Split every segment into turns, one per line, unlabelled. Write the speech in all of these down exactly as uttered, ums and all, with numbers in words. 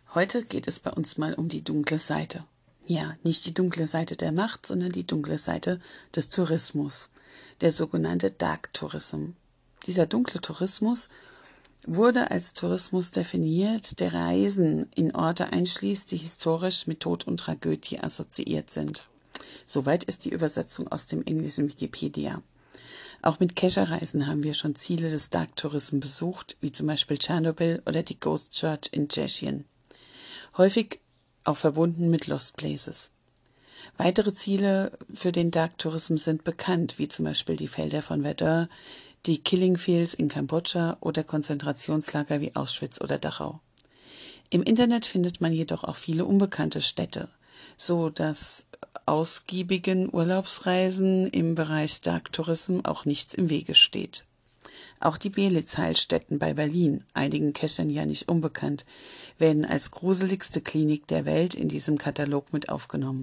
Heute geht es bei uns mal um die dunkle Seite. Ja, nicht die dunkle Seite der Macht, sondern die dunkle Seite des Tourismus, der sogenannte Dark Tourism. Dieser dunkle Tourismus wurde als Tourismus definiert, der Reisen in Orte einschließt, die historisch mit Tod und Tragödie assoziiert sind. Soweit ist die Übersetzung aus dem englischen Wikipedia. Auch mit Kescherreisen haben wir schon Ziele des Dark Tourism besucht, wie zum Beispiel Tschernobyl oder die Ghost Church in Tschechien. Häufig auch verbunden mit Lost Places. Weitere Ziele für den Dark Tourism sind bekannt, wie zum Beispiel die Felder von Verdun, die Killing Fields in Kambodscha oder Konzentrationslager wie Auschwitz oder Dachau. Im Internet findet man jedoch auch viele unbekannte Städte, so dass ausgiebigen Urlaubsreisen im Bereich Dark Tourism auch nichts im Wege steht. Auch die Belitz-Heilstätten bei Berlin, einigen Keschern ja nicht unbekannt, werden als gruseligste Klinik der Welt in diesem Katalog mit aufgenommen.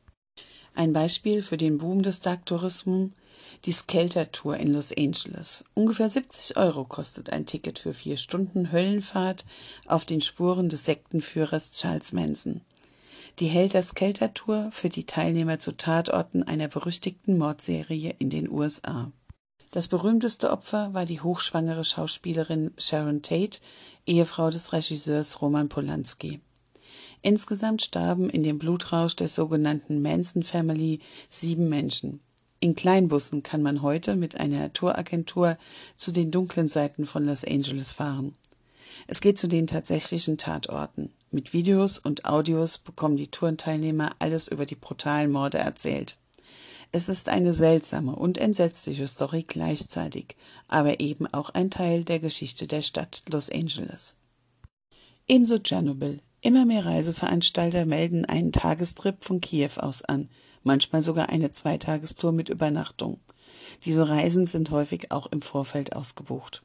Ein Beispiel für den Boom des Dark Tourism: die Skelter-Tour in Los Angeles. Ungefähr siebzig Euro kostet ein Ticket für vier Stunden Höllenfahrt auf den Spuren des Sektenführers Charles Manson. Die Helter-Skelter-Tour führt die Teilnehmer zu Tatorten einer berüchtigten Mordserie in den U S A. Das berühmteste Opfer war die hochschwangere Schauspielerin Sharon Tate, Ehefrau des Regisseurs Roman Polanski. Insgesamt starben in dem Blutrausch der sogenannten Manson Family sieben Menschen. In Kleinbussen kann man heute mit einer Touragentur zu den dunklen Seiten von Los Angeles fahren. Es geht zu den tatsächlichen Tatorten. Mit Videos und Audios bekommen die Tourenteilnehmer alles über die brutalen Morde erzählt. Es ist eine seltsame und entsetzliche Story gleichzeitig, aber eben auch ein Teil der Geschichte der Stadt Los Angeles. Ebenso Tschernobyl. Immer mehr Reiseveranstalter melden einen Tagestrip von Kiew aus an, manchmal sogar eine Zweitagestour mit Übernachtung. Diese Reisen sind häufig auch im Vorfeld ausgebucht.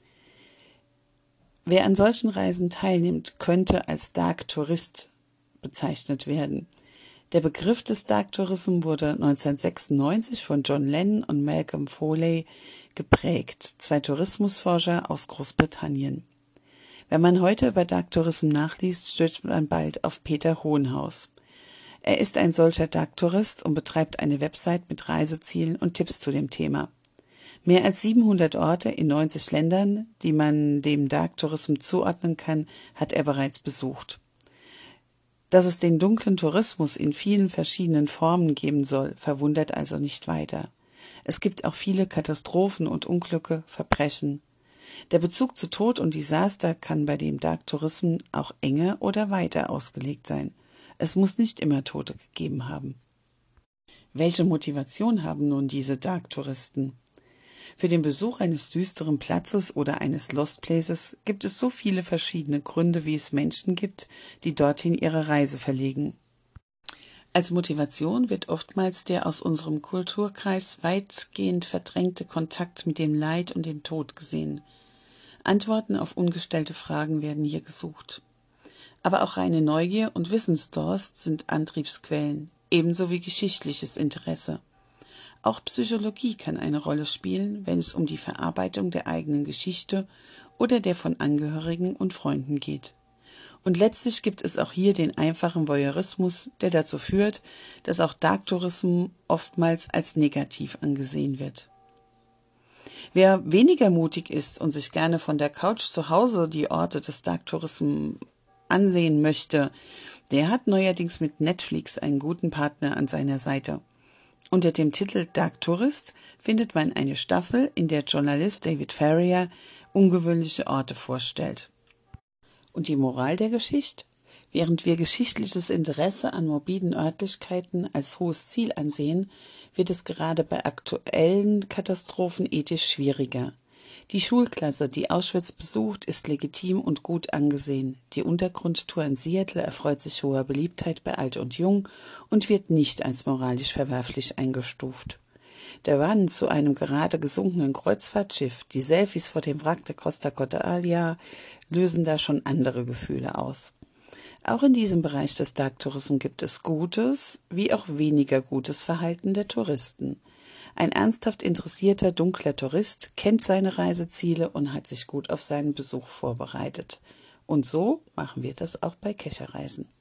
Wer an solchen Reisen teilnimmt, könnte als Dark Tourist bezeichnet werden. Der Begriff des Dark Tourism wurde neunzehnhundertsechsundneunzig von John Lennon und Malcolm Foley geprägt, zwei Tourismusforscher aus Großbritannien. Wenn man heute über Dark Tourism nachliest, stößt man bald auf Peter Hohenhaus. Er ist ein solcher Dark Tourist und betreibt eine Website mit Reisezielen und Tipps zu dem Thema. Mehr als siebenhundert Orte in neunzig Ländern, die man dem Dark Tourism zuordnen kann, hat er bereits besucht. Dass es den dunklen Tourismus in vielen verschiedenen Formen geben soll, verwundert also nicht weiter. Es gibt auch viele Katastrophen und Unglücke, Verbrechen. Der Bezug zu Tod und Desaster kann bei dem Dark Tourism auch enger oder weiter ausgelegt sein. Es muss nicht immer Tote gegeben haben. Welche Motivation haben nun diese Dark Touristen? Für den Besuch eines düsteren Platzes oder eines Lost Places gibt es so viele verschiedene Gründe, wie es Menschen gibt, die dorthin ihre Reise verlegen. Als Motivation wird oftmals der aus unserem Kulturkreis weitgehend verdrängte Kontakt mit dem Leid und dem Tod gesehen. Antworten auf ungestellte Fragen werden hier gesucht. Aber auch reine Neugier und Wissensdurst sind Antriebsquellen, ebenso wie geschichtliches Interesse. Auch Psychologie kann eine Rolle spielen, wenn es um die Verarbeitung der eigenen Geschichte oder der von Angehörigen und Freunden geht. Und letztlich gibt es auch hier den einfachen Voyeurismus, der dazu führt, dass auch Dark Tourism oftmals als negativ angesehen wird. Wer weniger mutig ist und sich gerne von der Couch zu Hause die Orte des Dark Tourism ansehen möchte, der hat neuerdings mit Netflix einen guten Partner an seiner Seite. Unter dem Titel Dark Tourist findet man eine Staffel, in der Journalist David Farrier ungewöhnliche Orte vorstellt. Und die Moral der Geschichte? Während wir geschichtliches Interesse an morbiden Örtlichkeiten als hohes Ziel ansehen, wird es gerade bei aktuellen Katastrophen ethisch schwieriger. Die Schulklasse, die Auschwitz besucht, ist legitim und gut angesehen. Die Untergrundtour in Seattle erfreut sich hoher Beliebtheit bei Alt und Jung und wird nicht als moralisch verwerflich eingestuft. Der Run zu einem gerade gesunkenen Kreuzfahrtschiff, die Selfies vor dem Wrack der Costa Concordia lösen da schon andere Gefühle aus. Auch in diesem Bereich des Dark Tourism gibt es gutes wie auch weniger gutes Verhalten der Touristen. Ein ernsthaft interessierter, dunkler Tourist kennt seine Reiseziele und hat sich gut auf seinen Besuch vorbereitet. Und so machen wir das auch bei Kescherreisen.